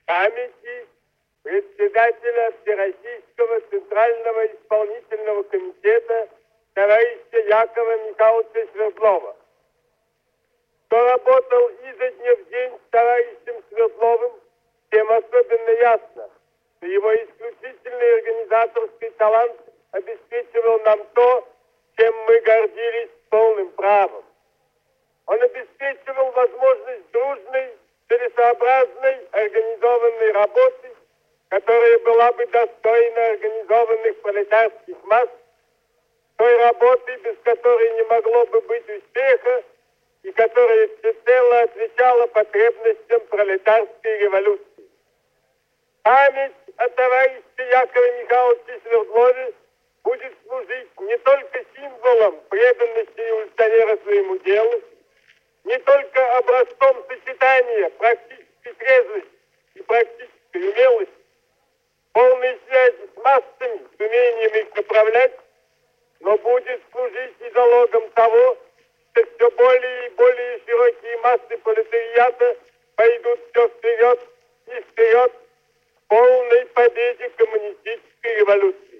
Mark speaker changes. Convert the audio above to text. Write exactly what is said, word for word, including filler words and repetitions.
Speaker 1: памяти председателя Всероссийского Центрального исполнительного комитета товарища Якова Михайловича Свердлова, кто работал изо дня в день с товарищем Свердловым, тем особенно ясно, что его исключительный организаторский талант обеспечивал нам то, чем мы гордились полным правом. Он обеспечивал возможность дружной, целесообразной, организованной работы, которая была бы достойна организованных пролетарских масс, той работы, без которой не могло бы быть успеха, и которая всецело отвечала потребностям пролетарской революции. Память о товарище Якове Михайловиче Свердлове будет служить не только символом преданности революционера своему делу, не только образцом сочетания практической трезвости и практической умелости, полной связи с массами, с умением их направлять, но будет служить и залогом того, что все более и более широкие массы пролетариата пойдут все вперед и вперед к полной победе коммунистической революции.